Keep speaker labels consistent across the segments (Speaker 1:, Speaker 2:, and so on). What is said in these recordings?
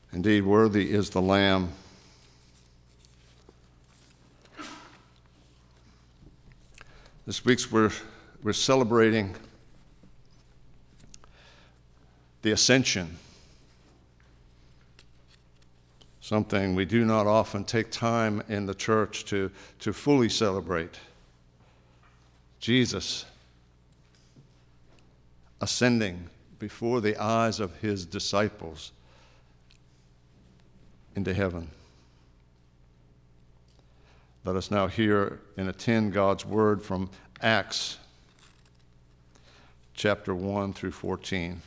Speaker 1: Indeed, worthy is the Lamb. This week we're celebrating the Ascension, something we do not often take time in the church to fully celebrate. Jesus ascending before the eyes of his disciples into heaven. Let us now hear and attend God's word from Acts chapter 1 through 14.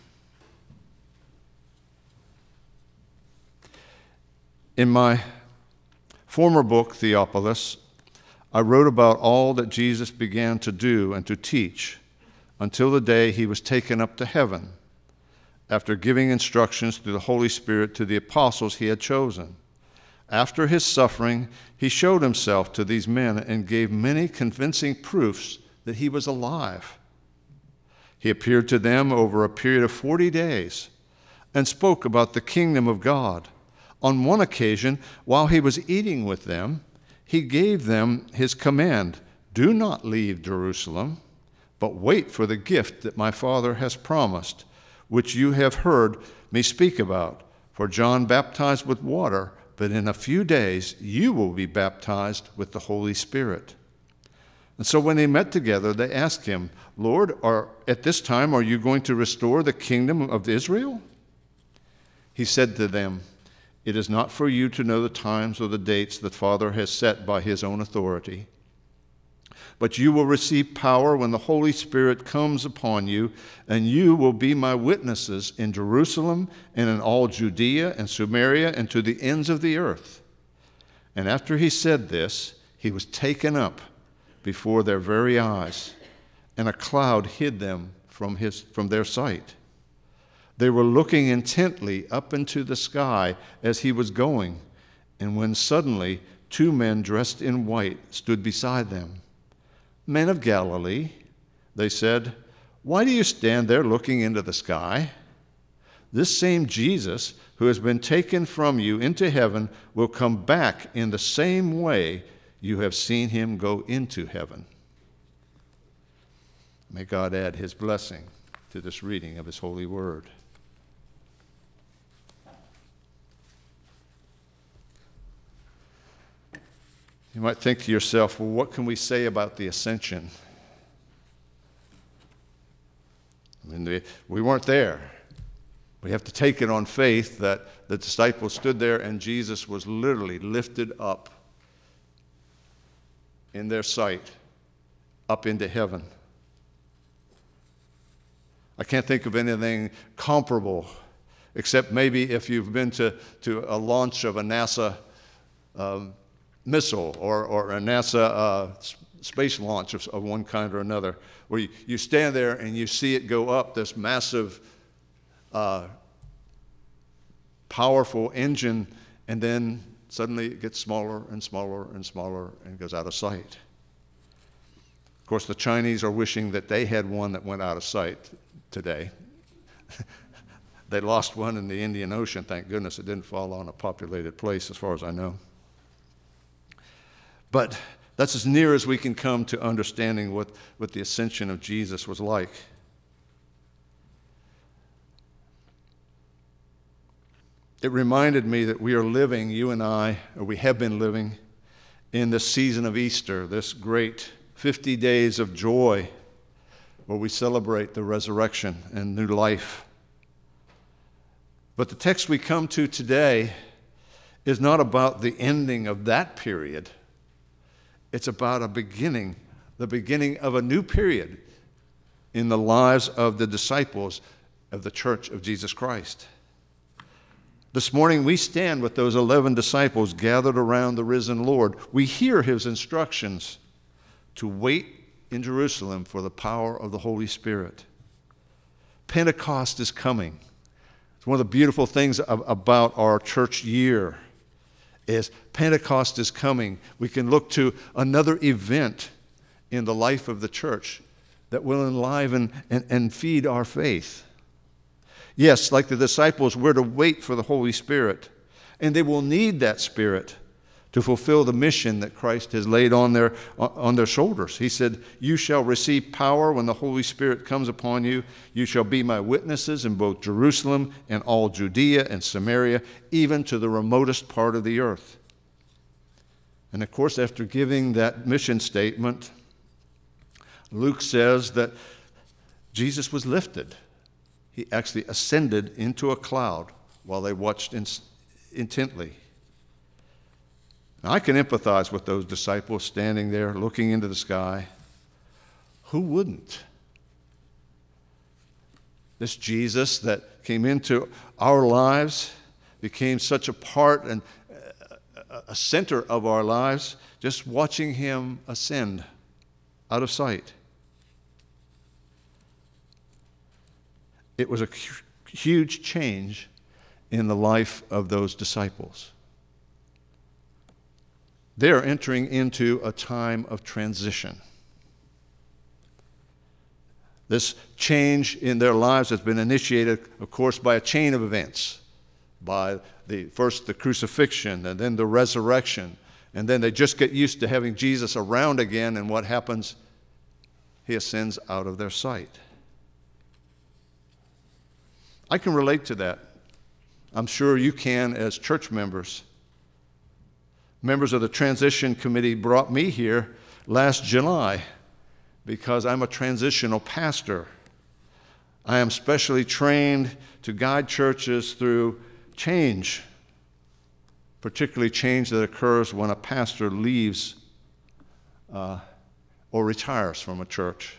Speaker 1: In my former book, Theophilus, I wrote about all that Jesus began to do and to teach until the day he was taken up to heaven, after giving instructions through the Holy Spirit to the apostles he had chosen. After his suffering, he showed himself to these men and gave many convincing proofs that he was alive. He appeared to them over a period of 40 days and spoke about the kingdom of God. On one occasion, while he was eating with them, he gave them his command, "Do not leave Jerusalem, but wait for the gift that my Father has promised, which you have heard me speak about. For John baptized with water, but in a few days you will be baptized with the Holy Spirit." And so when they met together, they asked him, "Lord, at this time are you going to restore the kingdom of Israel?" He said to them, "It is not for you to know the times or the dates the Father has set by his own authority. But you will receive power when the Holy Spirit comes upon you, and you will be my witnesses in Jerusalem and in all Judea and Samaria and to the ends of the earth." And after he said this, he was taken up before their very eyes, and a cloud hid them from their sight. They were looking intently up into the sky as he was going, and when suddenly 2 men dressed in white stood beside them. "Men of Galilee," they said, "why do you stand there looking into the sky? This same Jesus who has been taken from you into heaven will come back in the same way you have seen him go into heaven." May God add his blessing to this reading of his holy word. You might think to yourself, well, what can we say about the ascension? I mean, we weren't there. We have to take it on faith that the disciples stood there and Jesus was literally lifted up in their sight, up into heaven. I can't think of anything comparable, except maybe if you've been to a launch of a NASA missile or a NASA space launch of one kind or another, where you stand there and you see it go up, this massive, powerful engine, and then suddenly it gets smaller and smaller and smaller and goes out of sight. Of course, the Chinese are wishing that they had one that went out of sight today. They lost one in the Indian Ocean, thank goodness. It didn't fall on a populated place as far as I know. But that's as near as we can come to understanding what the ascension of Jesus was like. It reminded me that we are living, you and I, or we have been living, in this season of Easter, this great 50 days of joy where we celebrate the resurrection and new life. But the text we come to today is not about the ending of that period. It's about the beginning of a new period in the lives of the disciples of the Church of Jesus Christ. This morning we stand with those 11 disciples gathered around the risen Lord. We hear his instructions to wait in Jerusalem for the power of the Holy Spirit. Pentecost is coming. It's one of the beautiful things about our church year is Pentecost is coming. We can look to another event in the life of the church that will enliven and feed our faith. Yes, like the disciples, we're to wait for the Holy Spirit, and they will need that Spirit to fulfill the mission that Christ has laid on their shoulders. He said, "You shall receive power when the Holy Spirit comes upon you. You shall be my witnesses in both Jerusalem and all Judea and Samaria, even to the remotest part of the earth." And of course, after giving that mission statement, Luke says that Jesus was lifted. He actually ascended into a cloud while they watched intently. Now, I can empathize with those disciples standing there looking into the sky. Who wouldn't? This Jesus that came into our lives, became such a part and a center of our lives, just watching him ascend out of sight. It was a huge change in the life of those disciples. They are entering into a time of transition. This change in their lives has been initiated, of course, by a chain of events. By first the crucifixion, and then the resurrection. And then they just get used to having Jesus around again, and what happens? He ascends out of their sight. I can relate to that. I'm sure you can as church members. Members of the transition committee brought me here last July because I'm a transitional pastor. I am specially trained to guide churches through change, particularly change that occurs when a pastor leaves or retires from a church.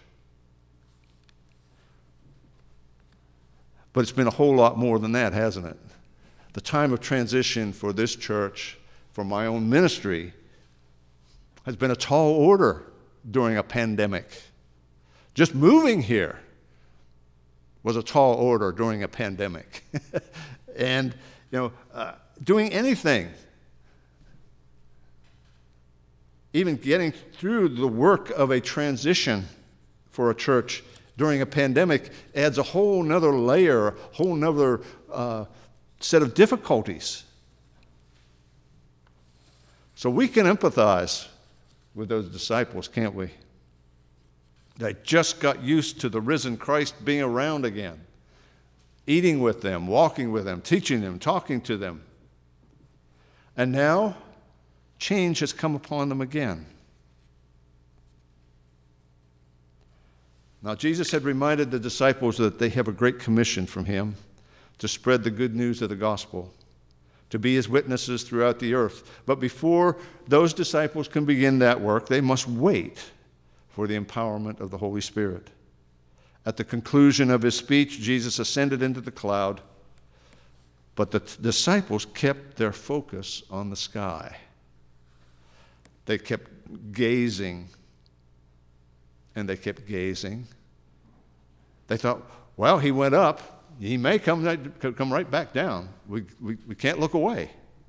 Speaker 1: But it's been a whole lot more than that, hasn't it? The time of transition for this church, for my own ministry, has been a tall order during a pandemic. Just moving here was a tall order during a pandemic. And, doing anything, even getting through the work of a transition for a church during a pandemic adds a whole nother layer, a whole nother set of difficulties. So we can empathize with those disciples, can't we? They just got used to the risen Christ being around again, eating with them, walking with them, teaching them, talking to them. And now, change has come upon them again. Now, Jesus had reminded the disciples that they have a great commission from him to spread the good news of the gospel, to be his witnesses throughout the earth. But before those disciples can begin that work, they must wait for the empowerment of the Holy Spirit. At the conclusion of his speech, Jesus ascended into the cloud, but the disciples kept their focus on the sky. They kept gazing, and they kept gazing. They thought, well, he went up. He may come right back down. We can't look away.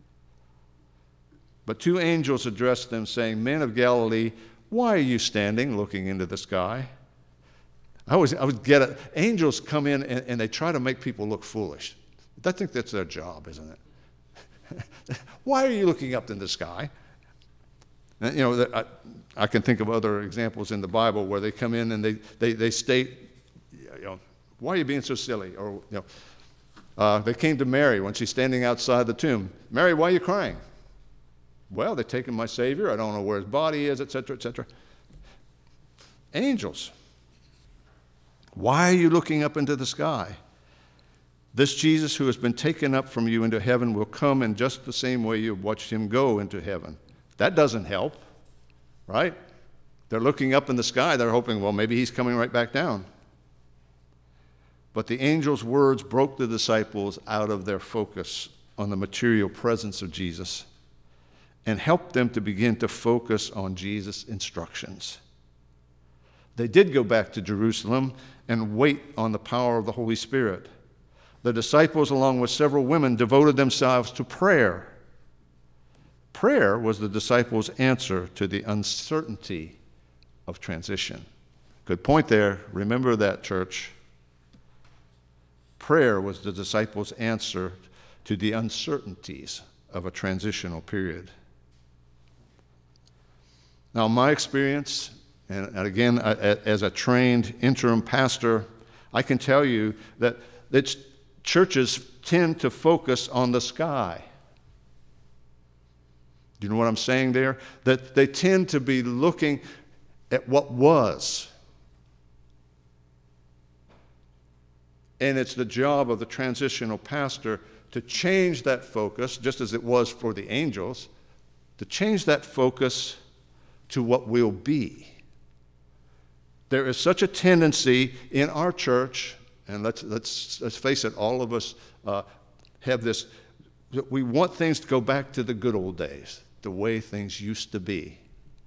Speaker 1: But two angels addressed them, saying, "Men of Galilee, why are you standing looking into the sky?" I would get it. Angels come in and they try to make people look foolish. I think that's their job, isn't it? Why are you looking up in the sky? And, I can think of other examples in the Bible where they come in and they state, why are you being so silly? Or, they came to Mary when she's standing outside the tomb. "Mary, why are you crying?" "Well, they've taken my Savior. I don't know where his body is," etc., etc. Angels. Why are you looking up into the sky? This Jesus who has been taken up from you into heaven will come in just the same way you've watched him go into heaven. That doesn't help, right? They're looking up in the sky. They're hoping, well, maybe he's coming right back down. But the angel's words broke the disciples out of their focus on the material presence of Jesus and helped them to begin to focus on Jesus' instructions. They did go back to Jerusalem and wait on the power of the Holy Spirit. The disciples, along with several women, devoted themselves to prayer. Prayer was the disciples' answer to the uncertainty of transition. Good point there. Remember that, church. Prayer was the disciples' answer to the uncertainties of a transitional period. Now, my experience, and again, as a trained interim pastor, I can tell you that churches tend to focus on the sky. Do you know what I'm saying there? That they tend to be looking at what was. And it's the job of the transitional pastor to change that focus, just as it was for the angels, to change that focus to what will be. There is such a tendency in our church, and let's face it, all of us have this, we want things to go back to the good old days, the way things used to be.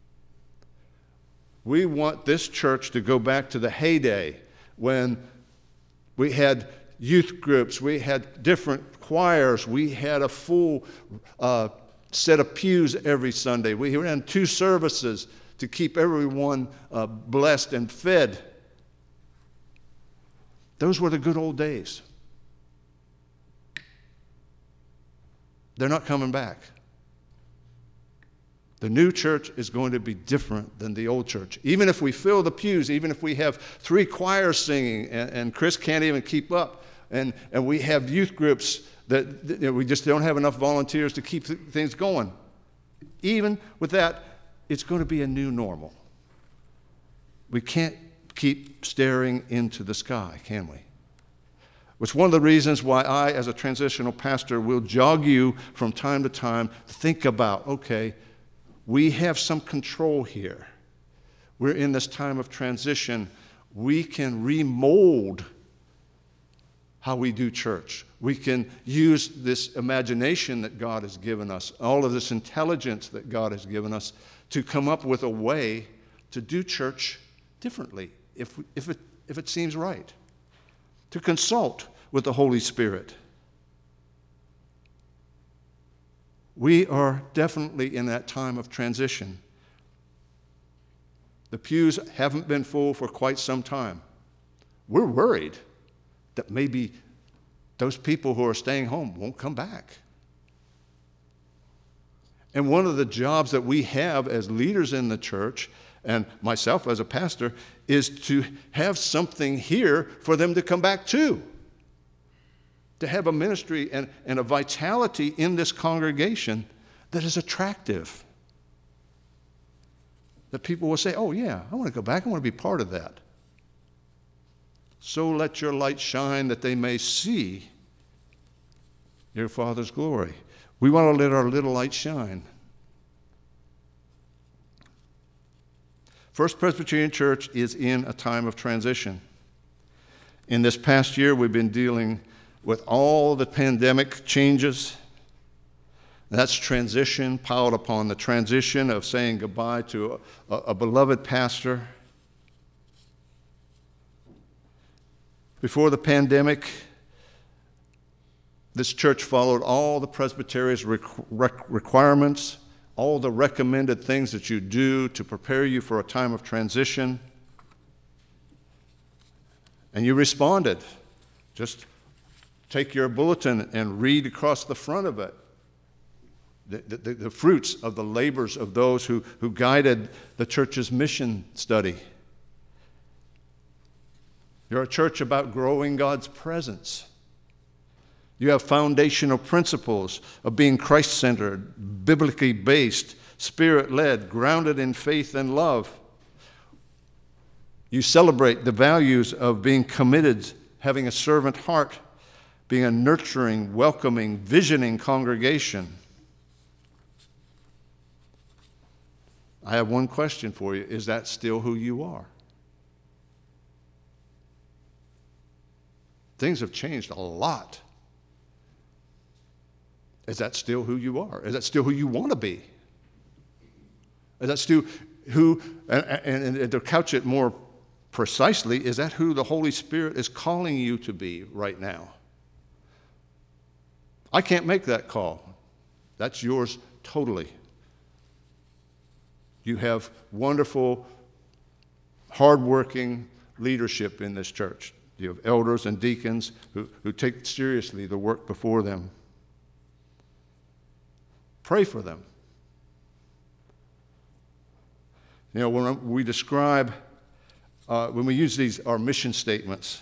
Speaker 1: We want this church to go back to the heyday when we had youth groups, we had different choirs, we had a full set of pews every Sunday. We ran 2 services to keep everyone blessed and fed. Those were the good old days. They're not coming back. The new church is going to be different than the old church. Even if we fill the pews, even if we have 3 choirs singing, and Chris can't even keep up, and we have youth groups that we just don't have enough volunteers to keep things going. Even with that, it's going to be a new normal. We can't keep staring into the sky, can we? It's one of the reasons why I, as a transitional pastor, will jog you from time to time to think about, okay, we have some control here. We're in this time of transition. We can remold how we do church. We can use this imagination that God has given us, all of this intelligence that God has given us, to come up with a way to do church differently, if it seems right. To consult with the Holy Spirit. We are definitely in that time of transition. The pews haven't been full for quite some time. We're worried that maybe those people who are staying home won't come back. And one of the jobs that we have as leaders in the church, and myself as a pastor, is to have something here for them to come back to have a ministry and a vitality in this congregation that is attractive. That people will say, oh yeah, I want to go back, I want to be part of that. So let your light shine that they may see your Father's glory. We want to let our little light shine. First Presbyterian Church is in a time of transition. In this past year, we've been dealing with all the pandemic changes. That's transition piled upon the transition of saying goodbye to a beloved pastor. Before the pandemic, this church followed all the presbytery's requirements, all the recommended things that you do to prepare you for a time of transition. And you responded. Just take your bulletin and read across the front of it the fruits of the labors of those who guided the church's mission study. You're a church about growing God's presence. You have foundational principles of being Christ-centered, biblically based, Spirit-led, grounded in faith and love. You celebrate the values of being committed, having a servant heart, being a nurturing, welcoming, visioning congregation. I have one question for you. Is that still who you are? Things have changed a lot. Is that still who you are? Is that still who you want to be? Is that still who, and to couch it more precisely, is that who the Holy Spirit is calling you to be right now? I can't make that call. That's yours totally. You have wonderful, hardworking leadership in this church. You have elders and deacons who take seriously the work before them. Pray for them. You know, when we describe, when we use our mission statements,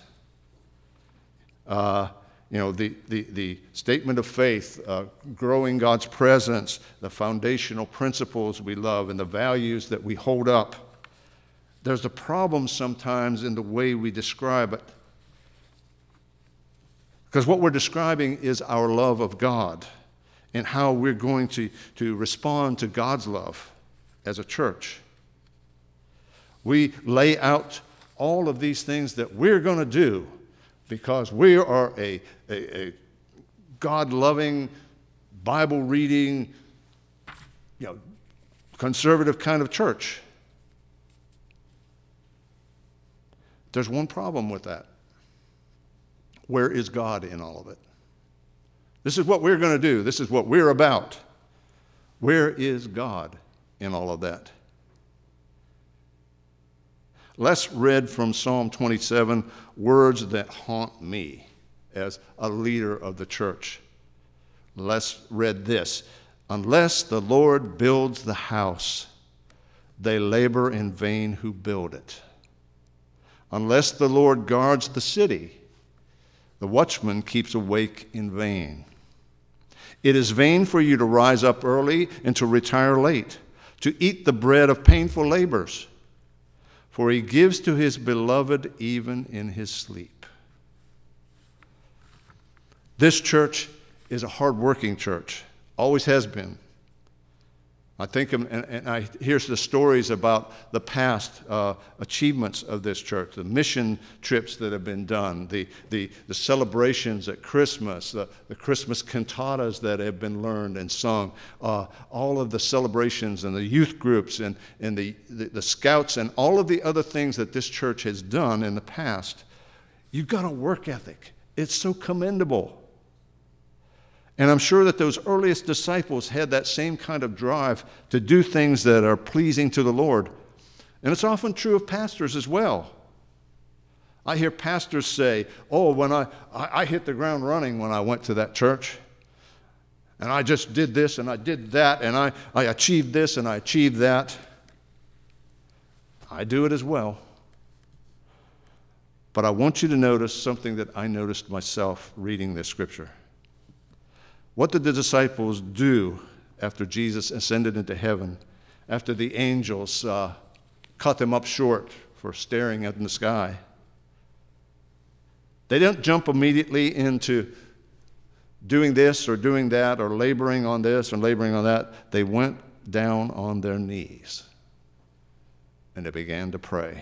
Speaker 1: you know, the statement of faith, growing God's presence, the foundational principles we love, and the values that we hold up, there's a problem sometimes in the way we describe it. Because what we're describing is our love of God and how we're going to respond to God's love as a church. We lay out all of these things that we're going to do because we are a God-loving, Bible-reading, you know, conservative kind of church. There's one problem with that. Where is God in all of it? This is what we're going to do. This is what we're about. Where is God in all of that? Les read from Psalm 27 words that haunt me as a leader of the church. Les read this: unless the Lord builds the house, they labor in vain who build it. Unless the Lord guards the city, the watchman keeps awake in vain. It is vain for you to rise up early and to retire late, to eat the bread of painful labors, for he gives to his beloved even in his sleep. This church is a hard-working church, always has been. I think, and I hear the stories about the past achievements of this church, the mission trips that have been done, the celebrations at Christmas, the Christmas cantatas that have been learned and sung, all of the celebrations and the youth groups and the scouts and all of the other things that this church has done in the past. You've got a work ethic. It's so commendable. And I'm sure that those earliest disciples had that same kind of drive to do things that are pleasing to the Lord. And it's often true of pastors as well. I hear pastors say, oh, when I hit the ground running when I went to that church. And I just did this and I did that and I achieved this and I achieved that. I do it as well. But I want you to notice something that I noticed myself reading this scripture. What did the disciples do after Jesus ascended into heaven, after the angels cut them up short for staring at the sky? They didn't jump immediately into doing this or doing that or laboring on this and laboring on that. They went down on their knees and they began to pray.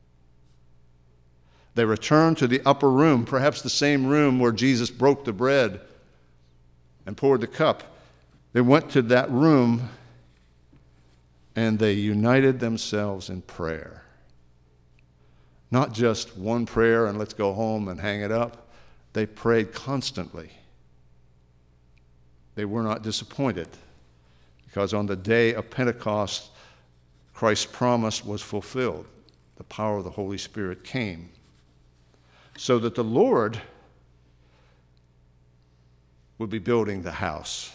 Speaker 1: They returned to the upper room, perhaps the same room where Jesus broke the bread and poured the cup. They went to that room and they united themselves in prayer. Not just one prayer and let's go home and hang it up. They prayed constantly. They were not disappointed because on the day of Pentecost, Christ's promise was fulfilled. The power of the Holy Spirit came. So that the Lord would be building the house.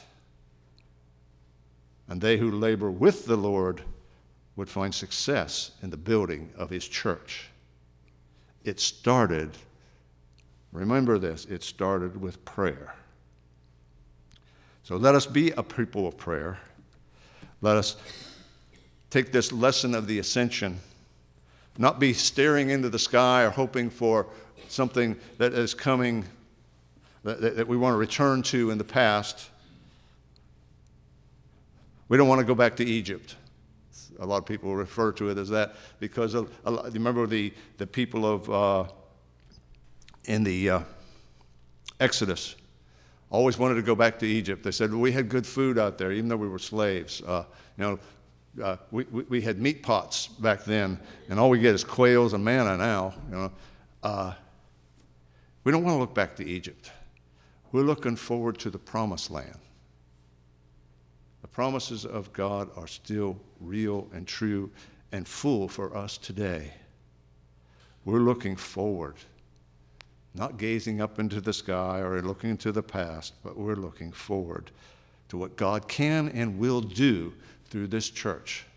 Speaker 1: And they who labor with the Lord would find success in the building of his church. It started, remember this, it started with prayer. So let us be a people of prayer. Let us take this lesson of the ascension, not be staring into the sky or hoping for something that is coming that we want to return to in the past. We don't want to go back to Egypt. A lot of people refer to it as that because you remember the people of in the Exodus always wanted to go back to Egypt. They said, well, we had good food out there, even though we were slaves. We had meat pots back then, and all we get is quails and manna now. We don't want to look back to Egypt. We're looking forward to the promised land. The promises of God are still real and true and full for us today. We're looking forward not gazing up into the sky or looking into the past, but we're looking forward to what God can and will do through this church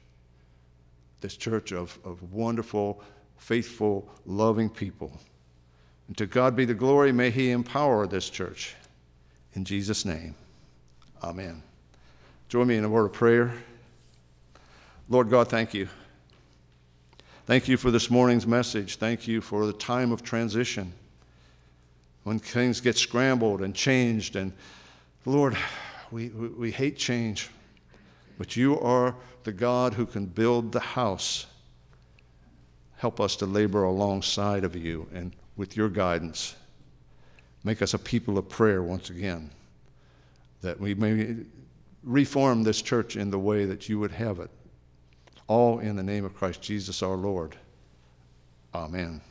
Speaker 1: of wonderful, faithful, loving people. And to God be the glory. May he empower this church. In Jesus' name, amen. Join me in a word of prayer. Lord God, thank you. Thank you for this morning's message. Thank you for the time of transition when things get scrambled and changed. And Lord, we hate change, but you are the God who can build the house. Help us to labor alongside of you and with your guidance. Make us a people of prayer once again, that we may reform this church in the way that you would have it. All in the name of Christ Jesus our Lord. Amen.